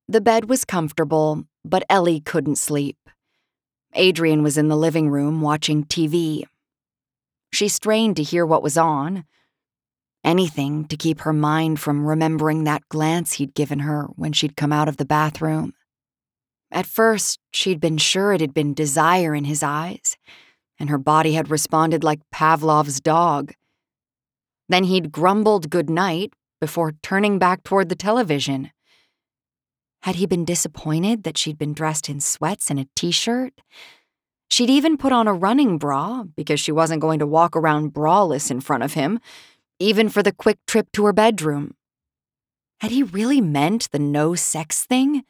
The bed was comfortable, but Ellie couldn't sleep. Adrian was in the living room watching TV. She strained to hear what was on. Anything to keep her mind from remembering that glance he'd given her when she'd come out of the bathroom. At first, she'd been sure it had been desire in his eyes, and her body had responded like Pavlov's dog. Then he'd grumbled goodnight before turning back toward the television. Had he been disappointed that she'd been dressed in sweats and a t-shirt? She'd even put on a running bra because she wasn't going to walk around braless in front of him, even for the quick trip to her bedroom. Had he really meant the no sex thing?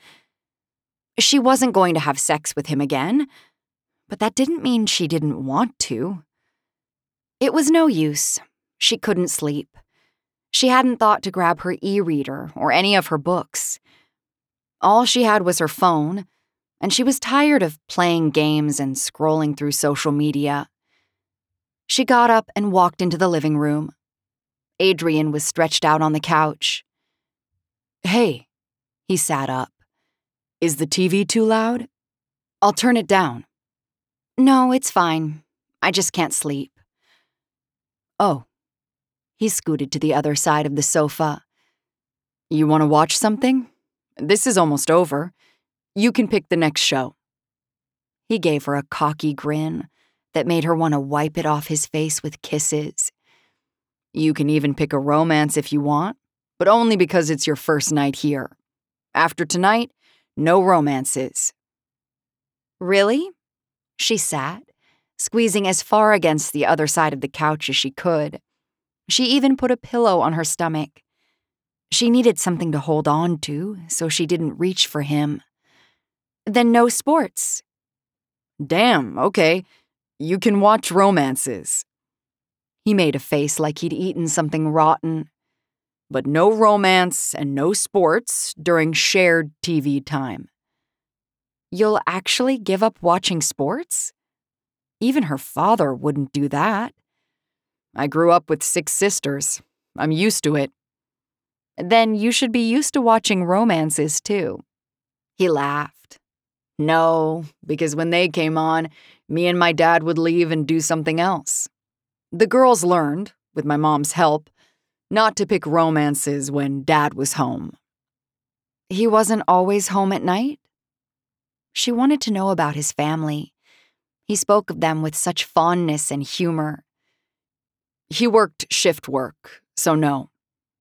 She wasn't going to have sex with him again, but that didn't mean she didn't want to. It was no use. She couldn't sleep. She hadn't thought to grab her e-reader or any of her books. All she had was her phone, and she was tired of playing games and scrolling through social media. She got up and walked into the living room. Adrian was stretched out on the couch. "Hey," he sat up. "Is the TV too loud? I'll turn it down." "No, it's fine. I just can't sleep." "Oh." He scooted to the other side of the sofa. "You want to watch something? This is almost over. You can pick the next show." He gave her a cocky grin that made her want to wipe it off his face with kisses. "You can even pick a romance if you want, but only because it's your first night here. After tonight, no romances." "Really?" She sat, squeezing as far against the other side of the couch as she could. She even put a pillow on her stomach. She needed something to hold on to, so she didn't reach for him. "Then no sports." "Damn, okay. You can watch romances." He made a face like he'd eaten something rotten. "But no romance and no sports during shared TV time." "You'll actually give up watching sports?" Even her father wouldn't do that. "I grew up with 6 sisters. I'm used to it." "Then you should be used to watching romances, too." He laughed. "No, because when they came on, me and my dad would leave and do something else. The girls learned, with my mom's help, not to pick romances when Dad was home." "He wasn't always home at night?" She wanted to know about his family. He spoke of them with such fondness and humor. "He worked shift work, so no."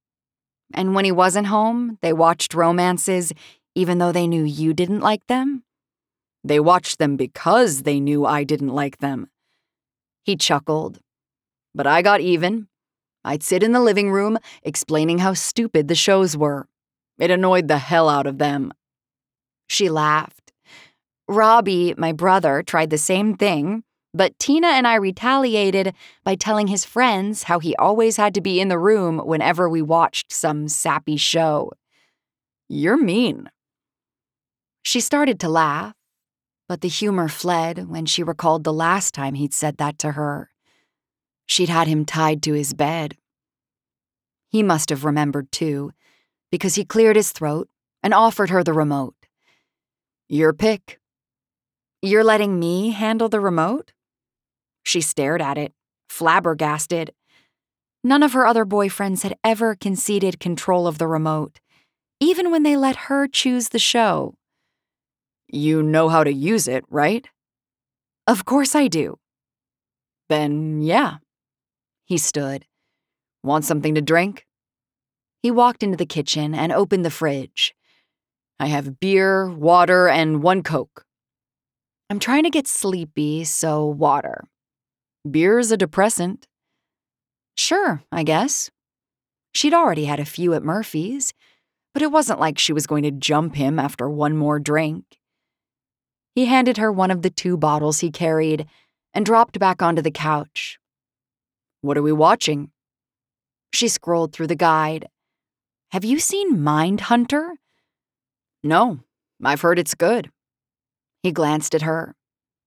"And when he wasn't home, they watched romances even though they knew you didn't like them?" "They watched them because they knew I didn't like them." He chuckled. "But I got even. I'd sit in the living room explaining how stupid the shows were. It annoyed the hell out of them." She laughed. "Robbie, my brother, tried the same thing, but Tina and I retaliated by telling his friends how he always had to be in the room whenever we watched some sappy show." "You're mean." She started to laugh, but the humor fled when she recalled the last time he'd said that to her. She'd had him tied to his bed. He must have remembered too, because he cleared his throat and offered her the remote. "Your pick." "You're letting me handle the remote?" She stared at it, flabbergasted. None of her other boyfriends had ever conceded control of the remote, even when they let her choose the show. "You know how to use it, right?" "Of course I do." "Then, yeah." He stood. "Want something to drink?" He walked into the kitchen and opened the fridge. "I have beer, water, and 1 Coke." "I'm trying to get sleepy, so water." "Beer's a depressant." "Sure, I guess." She'd already had a few at Murphy's, but it wasn't like she was going to jump him after one more drink. He handed her one of the 2 bottles he carried and dropped back onto the couch. "What are we watching?" She scrolled through the guide. "Have you seen Mindhunter?" "No, I've heard it's good." He glanced at her.